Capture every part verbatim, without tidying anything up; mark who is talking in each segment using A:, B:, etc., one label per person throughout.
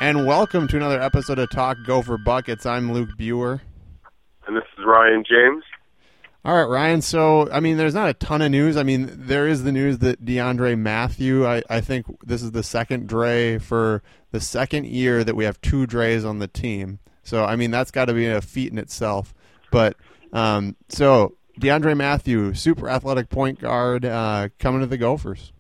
A: and welcome to another episode of Talk Gopher Buckets. I'm Luke Buer.
B: And this is Ryan James.
A: All right, Ryan, so, I mean, there's not a ton of news. I mean, there is the news that DeAndre Matthew, I, I think this is the second Dre for the second year that we have two Dre's on the team. So, I mean, that's got to be a feat in itself. But, um, so, DeAndre Matthew, super athletic point guard, uh, coming to the Gophers.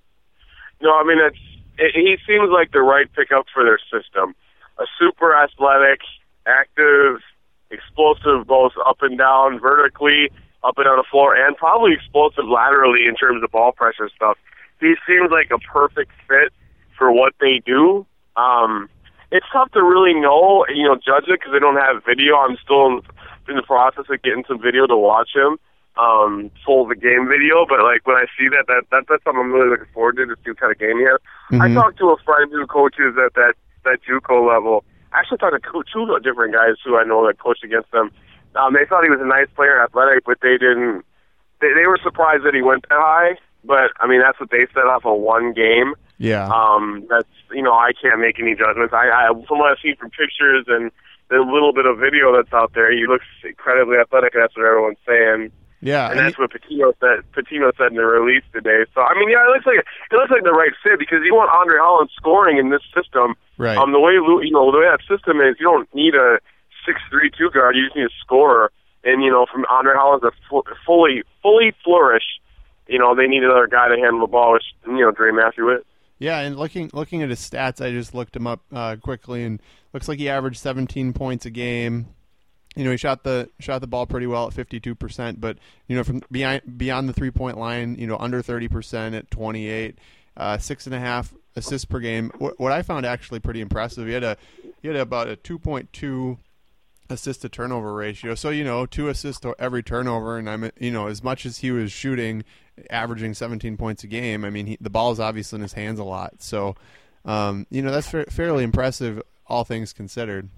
B: No, I mean, it's it, he seems like the right pickup for their system. A super athletic, active, explosive both up and down, vertically, up and down the floor, and probably explosive laterally in terms of ball pressure stuff. He seems like a perfect fit for what they do. Um, it's tough to really know, you know, judge it because they don't have video. I'm still in, in the process of getting some video to watch him. Um, full the game video, but like when I see that, that, that that's something I'm really looking forward to, to see what kind of game he has. Mm-hmm. I talked to a friend who coaches at that, that JUCO level. I actually talked to two different guys who I know that coached against them. Um, they thought he was a nice player, athletic, but they didn't, they, they were surprised that he went that high, but I mean, that's what they set off of one game.
A: Yeah.
B: Um, that's, you know, I can't make any judgments. I, I, from what I've seen from pictures and the little bit of video that's out there, he looks incredibly athletic, and that's what everyone's saying.
A: Yeah,
B: and that's what Patino said. Patino said in the release today. So I mean, yeah, it looks like it looks like the right fit because you want Andre Holland scoring in this system.
A: Right.
B: Um, the way you know the way that system is, you don't need a six three two guard. You just need a scorer. And you know, from Andre Holland to fully fully flourish, you know, they need another guy to handle the ball, which you know, Dre Matthew is.
A: Yeah, and looking looking at his stats, I just looked him up uh, quickly, and looks like he averaged seventeen points a game. You know, he shot the shot the ball pretty well at fifty-two percent, but you know, from beyond beyond the three point line, you know, under thirty percent at twenty-eight, uh, six and a half assists per game. What, what I found actually pretty impressive, he had a he had about a two point two assist to turnover ratio. So you know, two assists to every turnover, and I'm you know, as much as he was shooting, averaging seventeen points a game. I mean, he, the ball is obviously in his hands a lot. So, um, you know, that's fa- fairly impressive, all things considered.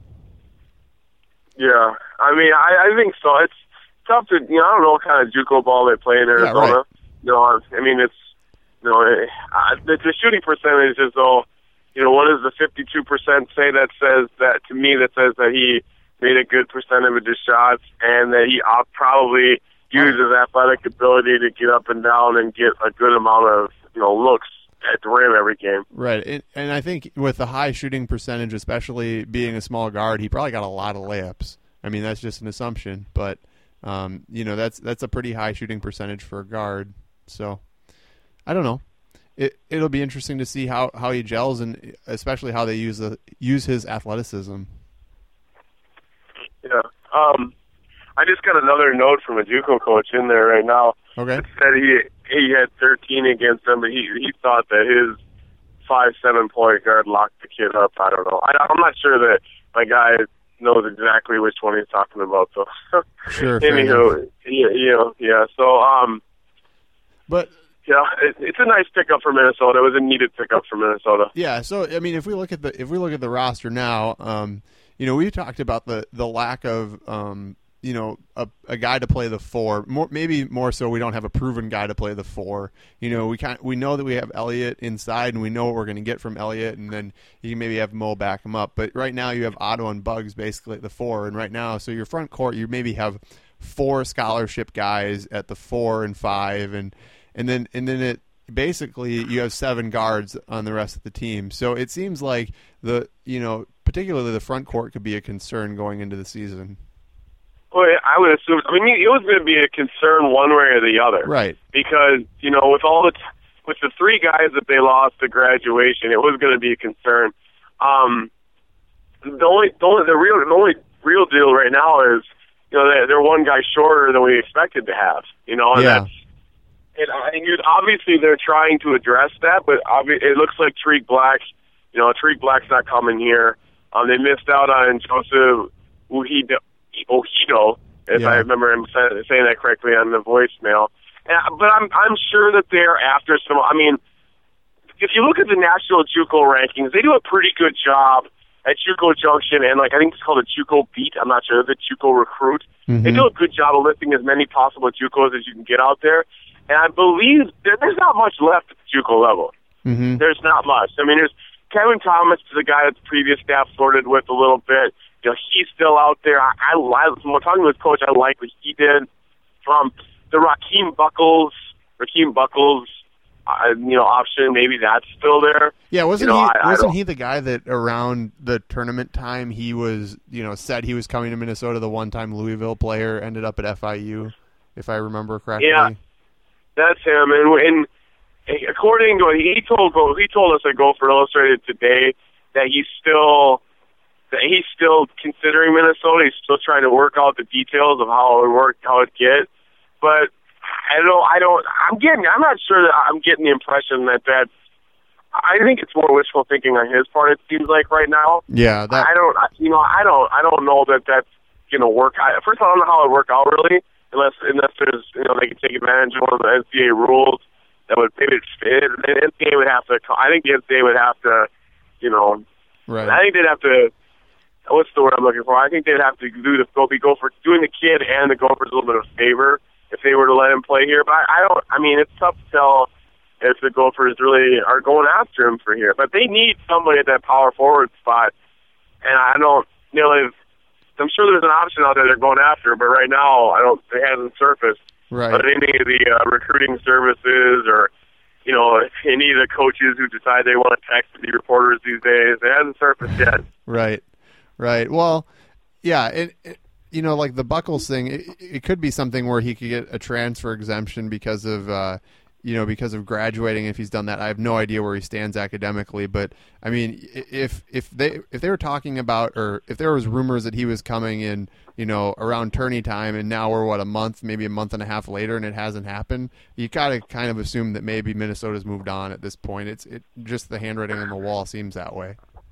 B: Yeah, I mean, I, I think so. It's tough to, you know, I don't know what kind of JUCO ball they play in Arizona.
A: Yeah, right.
B: You know, I mean, it's, you know, it, uh, the, the shooting percentage is, though, you know, what does the fifty-two percent say that says that, to me, that says that he made a good percentage of his shots and that he uh, probably used his athletic ability to get up and down and get a good amount of, you know, looks at the rim every game.
A: Right, and, and I think with the high shooting percentage, especially being a small guard, he probably got a lot of layups. I mean, that's just an assumption, but um, you know, that's that's a pretty high shooting percentage for a guard. So I don't know. It it'll be interesting to see how, how he gels, and especially how they use the use his athleticism.
B: Yeah. Um, I just got another note from a JUCO coach in there right now.
A: Okay.
B: It said he he had thirteen against him, but he he thought that his five seven point guard locked the kid up. I don't know. I, I'm not sure that my guy knows exactly which one he's talking about. So
A: sure.
B: Anywho, yeah, you know, yeah. So um,
A: but
B: yeah, it, it's a nice pickup for Minnesota. It was a needed pickup for Minnesota.
A: Yeah. So I mean, if we look at the if we look at the roster now, um, you know, we talked about the the lack of um. you know, a, a guy to play the four. More, maybe more so, we don't have a proven guy to play the four. You know, we kind we know that we have Elliott inside, and we know what we're going to get from Elliott, and then you can maybe have Mo back him up. But right now, you have Otto and Bugs basically at the four, and right now, so your front court, you maybe have four scholarship guys at the four and five, and and then and then it basically you have seven guards on the rest of the team. So it seems like the you know, particularly the front court could be a concern going into the season.
B: Well, I would assume. I mean, it was going to be a concern one way or the other,
A: right?
B: Because you know, with all the t- with the three guys that they lost to graduation, it was going to be a concern. Um, the only, the only, the real, the only real deal right now is, you know, they're, they're one guy shorter than we expected to have. You know, and
A: yeah.
B: that's. And, and you, obviously, they're trying to address that, but obvi- it looks like Tariq Black. You know, Tariq Black's not coming here. Um, they missed out on Joseph Uhido. Ohido, if
A: yeah.
B: I remember him say, saying that correctly on the voicemail. And, but I'm I'm sure that they're after some. I mean, if you look at the national JUCO rankings, they do a pretty good job at JUCO Junction, and like I think it's called a JUCO Beat. I'm not sure the JUCO Recruit.
A: Mm-hmm.
B: They do a good job of listing as many possible JUCOs as you can get out there. And I believe there, there's not much left at the JUCO level.
A: Mm-hmm.
B: There's not much. I mean, there's Kevin Thomas is a guy that the previous staff flirted with a little bit. You know, he's still out there. I, I, I when talking to his coach, I like what he did. From the Raheem Buckles, Raheem Buckles, uh, you know, option, maybe that's still there.
A: Yeah, wasn't
B: you know,
A: he?
B: I,
A: wasn't
B: I
A: he the guy that around the tournament time he was, you know, said he was coming to Minnesota? The one-time Louisville player ended up at F I U, if I remember correctly.
B: Yeah, that's him. And, and according to what he told, he told us at Gopher Illustrated today that he's still that he's still considering Minnesota. He's still trying to work out the details of how it would work, how it get. But I don't. I don't. I'm getting. I'm not sure that I'm getting the impression that that's. I think it's more wishful thinking on his part. It seems like right now.
A: Yeah. That...
B: I don't. You know. I don't. I don't know that that's gonna work. I, first of all, I don't know how it would work out really, unless unless there's you know they can take advantage of one of the N C A A rules that would maybe it, the N C A A would have to. I think the N C A A would have to. You know.
A: Right.
B: I think they'd have to. What's the word I'm looking for? I think they'd have to do the go be Gopher doing the kid and the Gophers a little bit of favor if they were to let him play here. But I, I don't. I mean, it's tough to tell if the Gophers really are going after him for here. But they need somebody at that power forward spot, and I don't. You know, if, I'm sure there's an option out there they're going after, but right now I don't. It hasn't surfaced.
A: Right.
B: But any of the uh, recruiting services or you know any of the coaches who decide they want to text the reporters these days, it hasn't surfaced yet.
A: Right. Right. Well, yeah, it, it you know, like the Buckles thing, it, it could be something where he could get a transfer exemption because of, uh, you know, because of graduating. If he's done that, I have no idea where he stands academically. But I mean, if if they if they were talking about, or if there was rumors that he was coming in, you know, around tourney time, and now we're what a month, maybe a month and a half later, and it hasn't happened, you gotta kind of assume that maybe Minnesota's moved on at this point. It's it just the handwriting on the wall seems that way.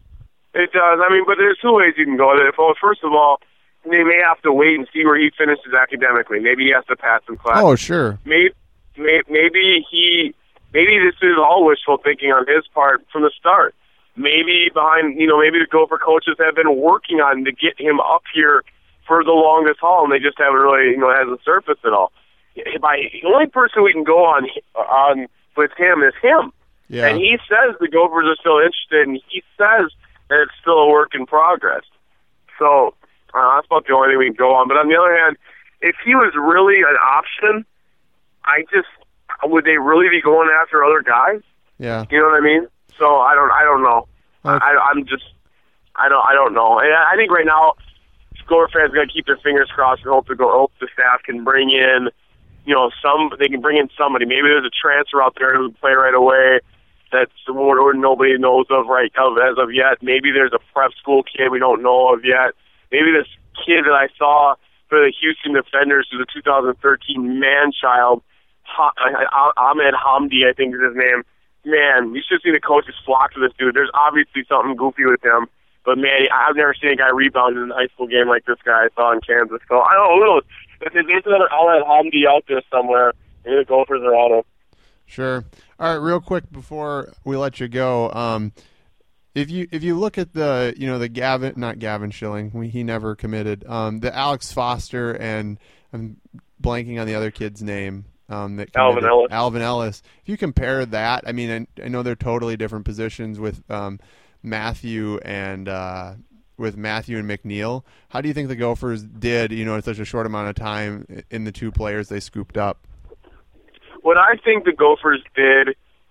B: It does. I mean, but there's two ways you can go. Well, first of all, they may have to wait and see where he finishes academically. Maybe he has to pass some classes.
A: Oh, sure.
B: Maybe, maybe he, maybe this is all wishful thinking on his part from the start. Maybe behind, you know, maybe the Gopher coaches have been working on to get him up here for the longest haul, and they just haven't really, you know, it hasn't surfaced at all. By the only person we can go on on with him is him,
A: yeah.
B: And he says the Gophers are still interested, and he says that it's still a work in progress. So uh, that's about the only thing we can go on. But on the other hand, if he was really an option, I just would they really be going after other guys?
A: Yeah,
B: you know what I mean. So I don't, I don't know. Okay. I, I'm just, I don't, I don't know. And I think right now, Gopher fans got to keep their fingers crossed and hope to go. Hope the staff can bring in, you know, some. They can bring in somebody. Maybe there's a transfer out there who can play right away. That's what nobody knows of right of as of yet. Maybe there's a prep school kid we don't know of yet. Maybe this kid that I saw for the Houston Defenders, who's a two thousand thirteen man-child, Ahmed Hamdi, I think is his name. Man, you should see the coaches flock to this dude. There's obviously something goofy with him. But, man, I've never seen a guy rebound in a high school game like this guy I saw in Kansas. So, I don't know. If there's another Ahmed Hamdi out there somewhere, maybe the Gophers are on him.
A: Sure. All right, real quick before we let you go, um, if you if you look at the you know the Gavin not Gavin Schilling, we, he never committed, um, the Alex Foster and I'm blanking on the other kid's name, um, that
B: Alvin Ellis.
A: Alvin Ellis. If you compare that, I mean, I, I know they're totally different positions with um, Matthew and uh, with Matthew and McNeil. How do you think the Gophers did, you know, in such a short amount of time in the two players they scooped up?
B: What I think the Gophers did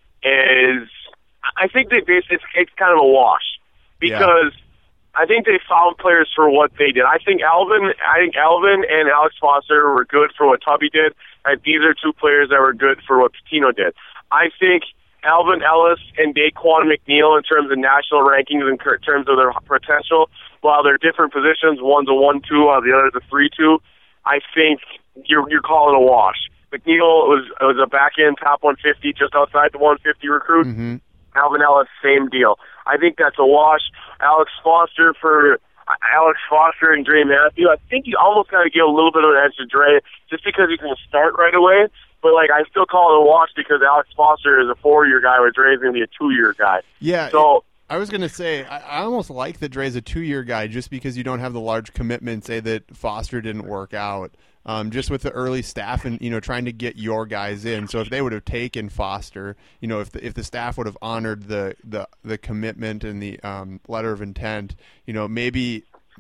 B: is, I think they basically, it's, it's kind of a wash because yeah. I think they found players for what they did. I think Alvin, I think Alvin and Alex Foster were good for what Tubby did. And these are two players that were good for what Pitino did. I think Alvin Ellis and Daquan McNeil in terms of national rankings in terms of their potential, while they're different positions, one's a one two, while the other's a three two, I think you're you're calling a wash. McNeil was was a back end top one fifty, just outside the one fifty recruit.
A: Mm-hmm.
B: Alvin Ellis, same deal. I think that's a wash. Alex Foster for Alex Foster and Dre Matthew. I think you almost got to give a little bit of an edge to Dre just because he's going to start right away. But like I still call it a wash because Alex Foster is a four year guy, where Dre's going to be a two year guy.
A: Yeah.
B: So.
A: It- I was going to say, I, I almost like that Dre's a two-year guy just because you don't have the large commitment, say that Foster didn't work out. um, just with the early staff and, you know, trying to get your guys in. So if they would have taken Foster, you know, if the, if the staff would have honored the, the, the commitment and the um, letter of intent, you know, maybe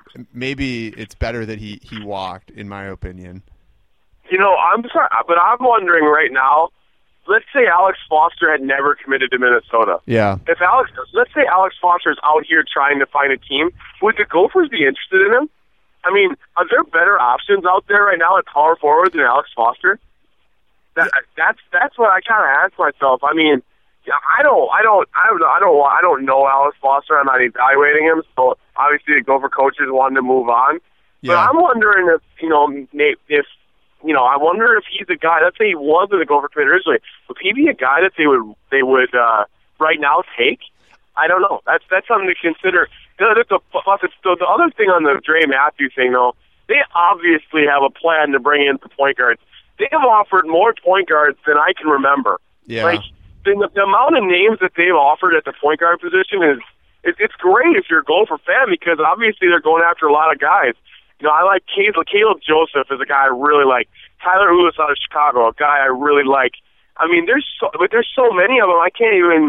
A: maybe it's better that he, he walked, in my opinion.
B: You know, I'm sorry, but I'm wondering right now, let's say Alex Foster had never committed to Minnesota.
A: Yeah.
B: If Alex, let's say Alex Foster is out here trying to find a team, would the Gophers be interested in him? I mean, are there better options out there right now at power forward than Alex Foster? That, that's that's what I kind of ask myself. I mean, yeah, I don't, I don't, I don't, I don't, I don't know Alex Foster. I'm not evaluating him, so obviously the Gopher coaches wanted to move on.
A: Yeah.
B: But I'm wondering if you know, if you know, I wonder if he's a guy. Let's say he wasn't a Gopher commit originally. Would he be a guy that they would they would uh, right now take? I don't know. That's that's something to consider. The, the, the, the other thing on the Dre Matthew thing, though, they obviously have a plan to bring in the point guards. They have offered more point guards than I can remember.
A: Yeah.
B: Like the, the amount of names that they've offered at the point guard position is it, it's great if you're a Gopher fan because obviously they're going after a lot of guys. You know, I like Caleb, Caleb Joseph is a guy I really like. Tyler Ulis out of Chicago, a guy I really like. I mean, there's so, but there's so many of them. I can't even.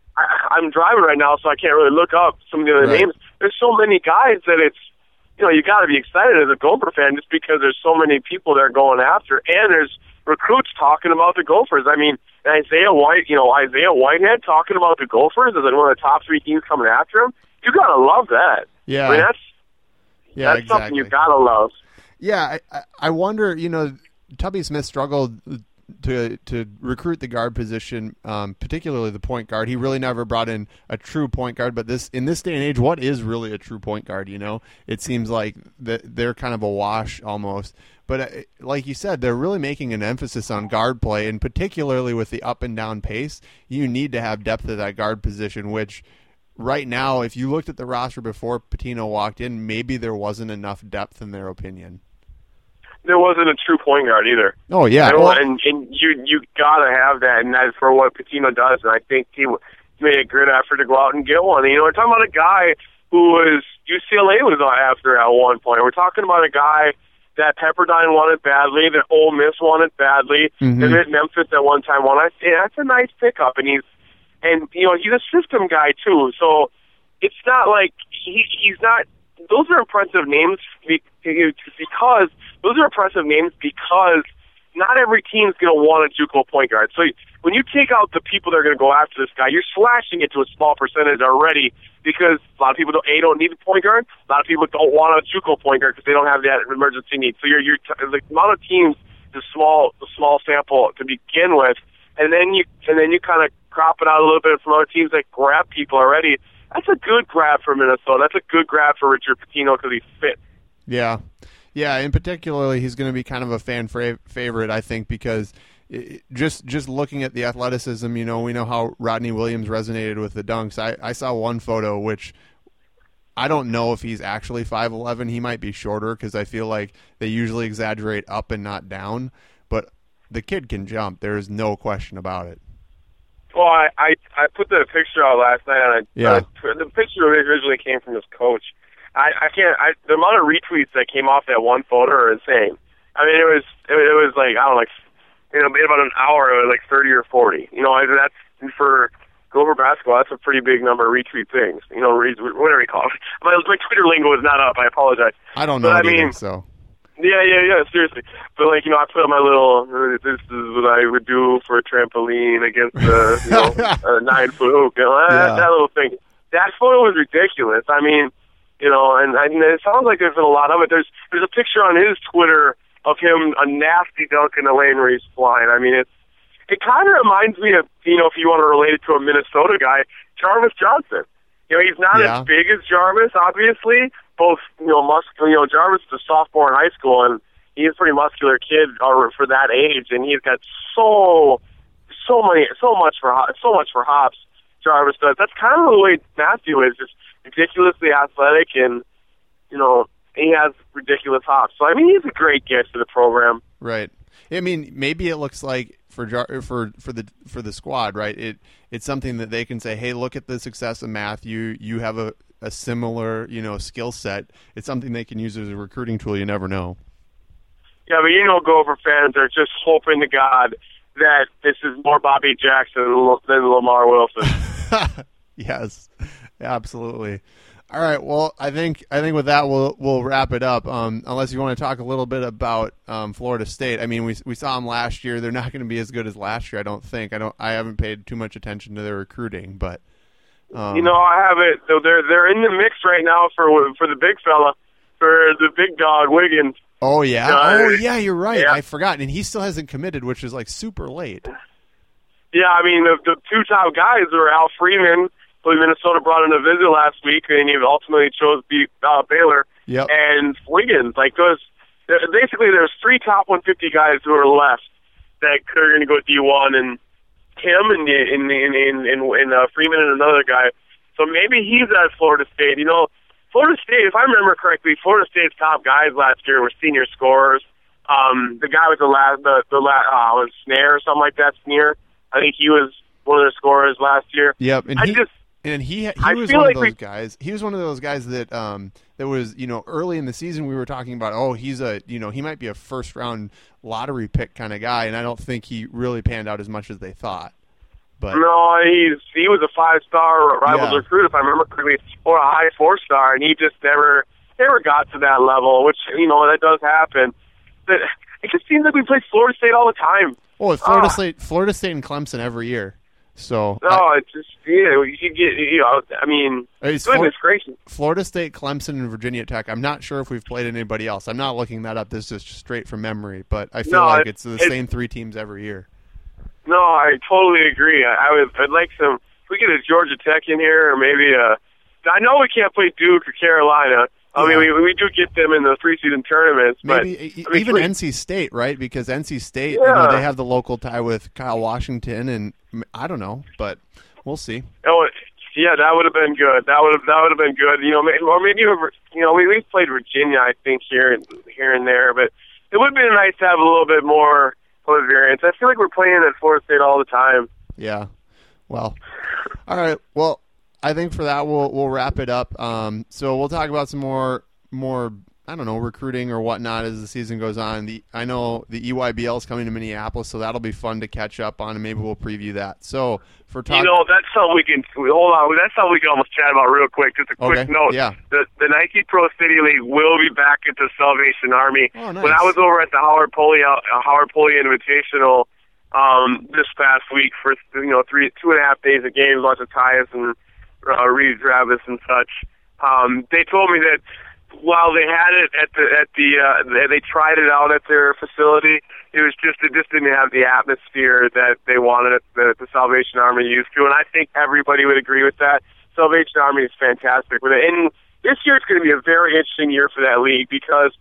B: I, I'm driving right now, so I can't really look up some of the other
A: right.
B: names. There's so many guys that it's, you know, you got to be excited as a Gopher fan just because there's so many people they're going after, and there's recruits talking about the Gophers. I mean, Isaiah White, you know, Isaiah Whitehead talking about the Gophers as one of the top three teams coming after him. You got to love that.
A: Yeah.
B: I mean, that's
A: yeah,
B: that's
A: exactly.
B: something you got to love.
A: Yeah, I, I wonder, you know, Tubby Smith struggled to to recruit the guard position, um, particularly the point guard. He really never brought in a true point guard, but this in this day and age, what is really a true point guard, you know? It seems like that they're kind of a wash almost. But uh, like you said, they're really making an emphasis on guard play, and particularly with the up and down pace, you need to have depth at that guard position, which right now, if you looked at the roster before Pitino walked in, maybe there wasn't enough depth in their opinion.
B: There wasn't a true point guard either.
A: Oh yeah,
B: and,
A: well,
B: and, and you you gotta have that, and that's for what Pitino does. And I think he made a good effort to go out and get one. And, you know, we're talking about a guy who was U C L A was after at one point. We're talking about a guy that Pepperdine wanted badly, that Ole Miss wanted badly,
A: mm-hmm.
B: and that Memphis at one time wanted. Yeah, that's a nice pickup, and he's and you know he's a system guy too. So it's not like he he's not. Those are impressive names because those are impressive names because not every team's going to want a JUCO point guard. So when you take out the people that are going to go after this guy, you're slashing it to a small percentage already because a lot of people don't, a don't need a point guard. A lot of people don't want a JUCO point guard because they don't have that emergency need. So you're, you're the amount of teams is small, the small sample to begin with, and then you and then you kind of crop it out a little bit from other teams that grab people already. That's a good grab for Minnesota. That's a good grab for Richard Pitino because he's fit.
A: Yeah. Yeah, in particularly, he's going to be kind of a fan fra- favorite, I think, because it, just just looking at the athleticism, you know, we know how Rodney Williams resonated with the dunks. I, I saw one photo, which I don't know if he's actually five eleven. He might be shorter because I feel like they usually exaggerate up and not down. But the kid can jump. There is no question about it.
B: Well, I, I, I put the picture out last night, and I,
A: yeah.
B: uh, the picture originally came from his coach. I, I can't. I, the amount of retweets that came off that one photo are insane. I mean, it was it, it was like I don't know, like you know, in about an hour, it was like thirty or forty. You know, that's for Gopher basketball. That's a pretty big number of retweet things. You know, whatever you call it. My, my Twitter lingo is not up. I apologize.
A: I don't know.
B: But, I mean,
A: either, so.
B: Yeah, yeah, yeah, seriously. But, like, you know, I put up my little, this is what I would do for a trampoline against a, you know, a nine-foot hoop. You know, that,
A: yeah.
B: that little thing. That photo was ridiculous. I mean, you know, and, and it sounds like there's been a lot of it. There's there's a picture on his Twitter of him, a nasty dunk in the lane where he's flying. I mean, it's, it kind of reminds me of, you know, if you want to relate it to a Minnesota guy, Jarvis Johnson. You know, he's not
A: yeah.
B: as big as Jarvis, obviously. Both, you know, muscular. You know, Jarvis is a sophomore in high school, and he's a pretty muscular kid or for that age, and he's got so, so many, so much for so much for hops. Jarvis does. That's kind of the way Matthew is, just ridiculously athletic, and you know, he has ridiculous hops. So I mean, he's a great gift to the program.
A: Right. I mean, maybe it looks like for Jar- for for the for the squad, right? It it's something that they can say, hey, look at the success of Matthew. You have a, a similar, you know, skill set. It's something they can use as a recruiting tool. You never know.
B: Yeah, but you know Gopher fans are just hoping to God that this is more Bobby Jackson than Lamar Wilson.
A: Yes, absolutely. All right. Well, I think I think with that we'll we'll wrap it up. Um, unless you want to talk a little bit about um, Florida State. I mean, we we saw them last year. They're not going to be as good as last year. I don't think. I don't. I haven't paid too much attention to their recruiting, but um,
B: you know, I haven't. So they're they're in the mix right now for for the big fella, for the big dog Wiggins.
A: Oh yeah.
B: Uh,
A: oh yeah. You're right.
B: Yeah.
A: I forgot, and he still hasn't committed, which is like super late.
B: Yeah, I mean the, the two top guys were Al Freeman, who Minnesota brought in a visit last week, and he ultimately chose beat uh, Baylor.
A: Yep.
B: And Wiggins, like those, basically there's three top one fifty guys who are left that are going to go D one, and him and and and and, and, and uh, Freeman and another guy. So maybe he's at Florida State. You know, Florida State, if I remember correctly, Florida State's top guys last year were senior scorers. Um, the guy with the last, the the last, uh, was Snare or something like that. Sneer, I think he was one of their scorers last year.
A: Yep. And
B: I
A: he,
B: just.
A: And he he
B: I
A: was
B: feel
A: one
B: like
A: of those
B: we,
A: guys. He was one of those guys that um that was, you know, early in the season we were talking about, oh, he's a, you know, he might be a first round lottery pick kind of guy, and I don't think he really panned out as much as they thought. But
B: no, he's he was a five star Rivals
A: Yeah.
B: recruit, if I remember correctly, or a high four star, and he just never never got to that level, which, you know, that does happen. But it just seems like we play Florida State all the time.
A: oh, it's Florida
B: Ah.
A: State, Florida State and Clemson every year. So
B: No,
A: I-
B: it's just, yeah, you could get, you know, I mean,
A: It's
B: goodness
A: Flor-
B: gracious.
A: Florida State, Clemson, and Virginia Tech. I'm not sure if we've played anybody else. I'm not looking that up. This is just straight from memory, but I feel
B: No,
A: like
B: it-
A: it's the
B: it's-
A: same three teams every year.
B: No, I totally agree. I, I would, I'd like some, if we get a Georgia Tech in here, or maybe a, I know we can't play Duke or Carolina. I mean,
A: Yeah.
B: we we do get them in the preseason tournaments,
A: Maybe
B: but
A: e-
B: I mean,
A: even
B: we-
A: N C State, right? Because N C State, you know,
B: Yeah.
A: they have the local tie with Kyle Washington, and mm, I don't know, but we'll see.
B: Oh, yeah, that would have been good. That would have that would have been good. You know, may- or maybe over- you know we we played Virginia, I think, here and here and there, but it would have been nice to have a little bit more of a variance. I feel like we're playing at Florida State all the time.
A: Yeah. Well, all right. Well, I think for that we'll we'll wrap it up. Um, so we'll talk about some more more I don't know recruiting or whatnot as the season goes on. The I know the E Y B L is coming to Minneapolis, so that'll be fun to catch up on, and maybe we'll preview that. So for talk,
B: You know, that's something we can hold on. That's something we can almost chat about real quick. Just a quick
A: Okay,
B: note.
A: yeah.
B: The the Nike Pro City League will be back into Salvation Army.
A: Oh, nice.
B: When I was over at the Howard Pulley uh, Howard Pulley Invitational um, this past week for you know three two and a half days of games, lots of ties and uh, Reed Travis and such. Um, they told me that while they had it at the at the uh, they, they tried it out at their facility, it was just it just didn't have the atmosphere that they wanted it, the, the Salvation Army used to, and I think everybody would agree with that. Salvation Army is fantastic with it, and this year it's going to be a very interesting year for that league because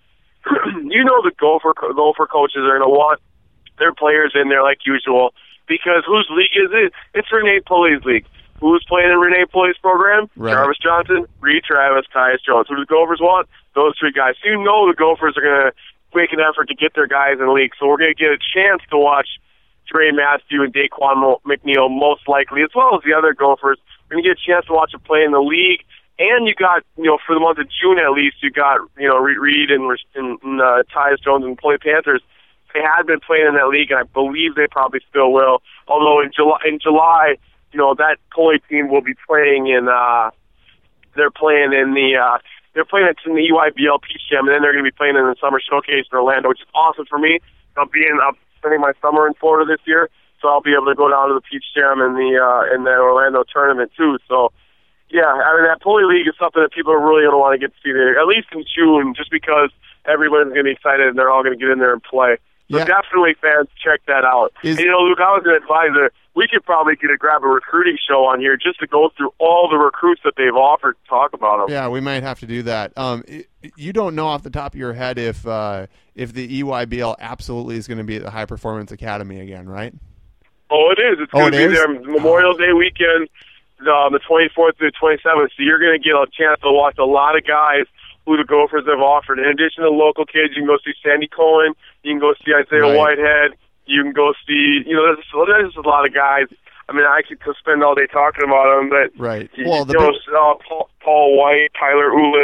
B: you know the Gopher Gopher coaches are going to want their players in there like usual because whose league is it? It's Renee Pulley's league. Who's playing in Renee Pulley's program?
A: Right.
B: Jarvis Johnson, Reed Travis, Tyus Jones. Who do the Gophers want? Those three guys. So you know the Gophers are going to make an effort to get their guys in the league. So we're going to get a chance to watch Trey Matthew and Daquan McNeil most likely, as well as the other Gophers. We're going to get a chance to watch them play in the league. And you got, you know, for the month of June at least, you got, you know, Reed and, and uh, Tyus Jones and the Pulley Panthers. They had been playing in that league, and I believe they probably still will. Although in July, in July, you know, that Pulley team will be playing in, uh, they're playing in the, uh, they're playing it in the E Y B L Peach Jam, and then they're going to be playing in the Summer Showcase in Orlando, which is awesome for me. I'll be in, I'm spending my summer in Florida this year, so I'll be able to go down to the Peach Jam in the, uh, in the Orlando tournament too. So, yeah, I mean, that Pulley League is something that people are really going to want to get to see there, at least in June, just because everybody's going to be excited and they're all going to get in there and play. So
A: Yeah.
B: definitely, fans, check that out.
A: Is-
B: and, you know, Luke, I was an advisor. We could probably get a grab a recruiting show on here just to go through all the recruits that they've offered to talk about them.
A: Yeah, we might have to do that. Um, i- you don't know off the top of your head if uh, if the E Y B L absolutely is going to be at the High Performance Academy again, right?
B: Oh, it is. It's
A: Oh,
B: going to
A: it
B: be
A: is?
B: there Memorial Day weekend, um, the twenty-fourth through the twenty-seventh. So you're going to get a chance to watch a lot of guys who the Gophers have offered. In addition to local kids, you can go see Sandy Cohen. You can go see Isaiah
A: Right.
B: Whitehead. You can go see, you know, there's, there's just a lot of guys. I mean, I could spend all day talking about them, but
A: Right.
B: you,
A: Well, the
B: you know,
A: big-
B: uh, Paul, Paul White, Tyler Ulis,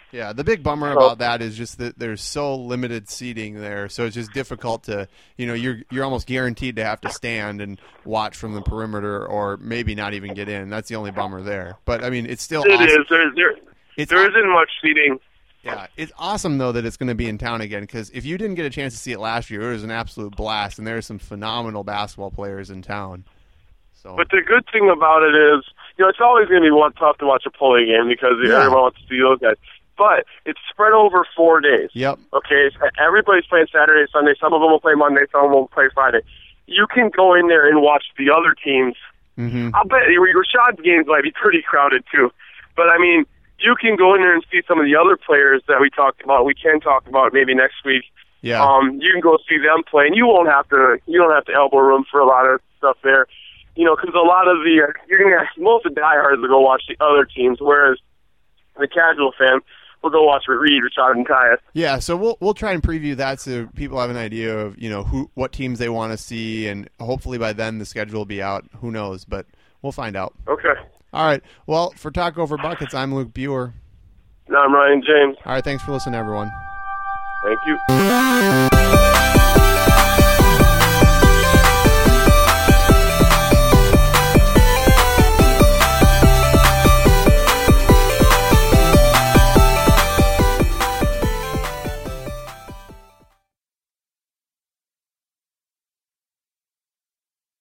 A: Yeah, the big bummer
B: So-
A: about that is just that there's so limited seating there, so it's just difficult to, you know, you're you're almost guaranteed to have to stand and watch from the perimeter, or maybe not even get in. That's the only bummer there. But I mean, it's still
B: It
A: awesome.
B: is. There, there,
A: It's
B: there isn't much seating.
A: Yeah, it's awesome though that it's going to be in town again, because if you didn't get a chance to see it last year, it was an absolute blast, and there's some phenomenal basketball players in town. So,
B: But the good thing about it is, you know, it's always going to be one tough to watch a Poli game because
A: Yeah.
B: everyone wants to see those guys. But it's spread over four days.
A: yep,
B: Okay, so everybody's playing Saturday, Sunday. Some of them will play Monday, some of them will play Friday. You can go in there and watch the other teams.
A: hmm
B: I'll bet your Rashad's games might be pretty crowded too. But I mean, you can go in there and see some of the other players that we talked about. We can talk about maybe next week.
A: yeah,
B: Um, you can go see them play, and you won't have to. You don't have to elbow room for a lot of stuff there. You know, because a lot of the uh, you're gonna most of the diehards will go watch the other teams, whereas the casual fan will go watch Reed, Rashad, and Tyus.
A: yeah. So we'll we'll try and preview that so people have an idea of, you know, who what teams they want to see, and hopefully by then the schedule will be out. Who knows? But we'll find out.
B: Okay.
A: All right. Well, for Talk Over Buckets, I'm Luke Buer.
B: Now I'm Ryan James.
A: All right. Thanks for listening, everyone.
B: Thank you.